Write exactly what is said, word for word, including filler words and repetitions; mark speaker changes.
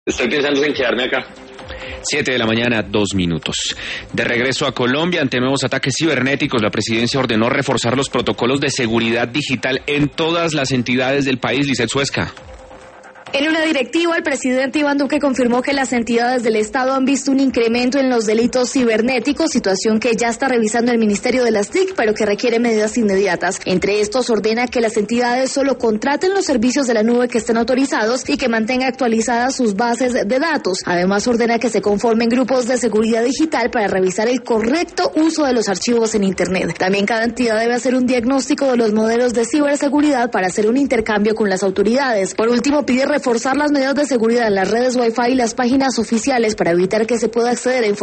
Speaker 1: Estoy pensando en quedarme acá.
Speaker 2: Siete de la mañana, dos minutos. De regreso a Colombia, ante nuevos ataques cibernéticos, la presidencia ordenó reforzar los protocolos de seguridad digital en todas las entidades del país. Lizeth Suezca.
Speaker 3: En una directiva, el presidente Iván Duque confirmó que las entidades del Estado han visto un incremento en los delitos cibernéticos, situación que ya está revisando el Ministerio de las T I C, pero que requiere medidas inmediatas. Entre estos, ordena que las entidades solo contraten los servicios de la nube que estén autorizados y que mantenga actualizadas sus bases de datos. Además, ordena que se conformen grupos de seguridad digital para revisar el correcto uso de los archivos en Internet. También cada entidad debe hacer un diagnóstico de los modelos de ciberseguridad para hacer un intercambio con las autoridades. Por último, pide reforzar las medidas de seguridad en las redes Wi-Fi y las páginas oficiales para evitar que se pueda acceder a información